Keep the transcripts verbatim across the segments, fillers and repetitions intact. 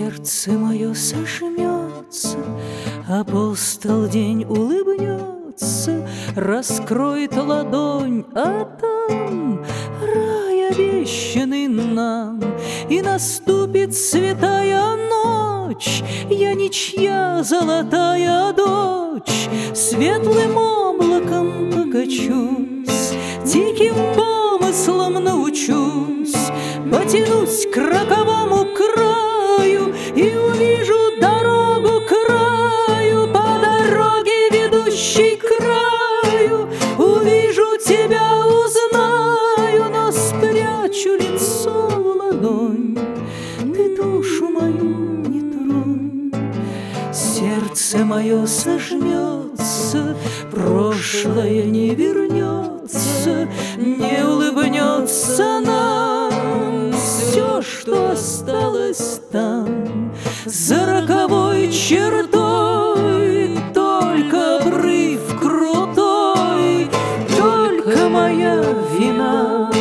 Сердце мое сожмется, апостол день улыбнется, раскроет ладонь, а там рай обещанный нам, и наступит святая ночь. Я ничья золотая дочь, светлым облаком покачусь, диким помыслом научусь, потянусь к роковому краю и увижу дорогу к раю. По дороге, ведущей к краю, увижу тебя, узнаю, но спрячу лицо в ладонь. Ты душу мою не тронь. Сердце мое сожмется, прошлое не вернется, не улыбнется нам. Все, что осталось там, за роковой чертой, только обрыв крутой, только моя вина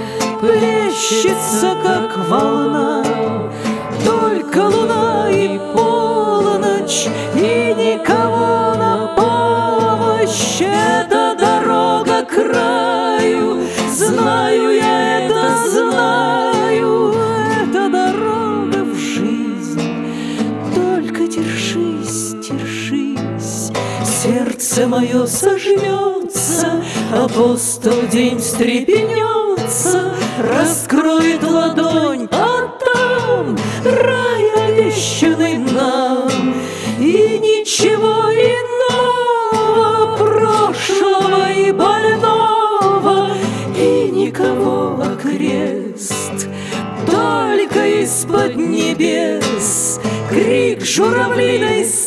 плещется, как волна, только луна и полночь, и никого на помощь. Это дорога к краю, знаю я это, знаю, это дорога в жизнь. Только держись, держись, сердце мое сожмется, апостол день встрепенется, раскроет ладонь, а там рай обещанный нам, и ничего иного, прошлого и больного, и никого окрест, только из-под небес крик журавлиной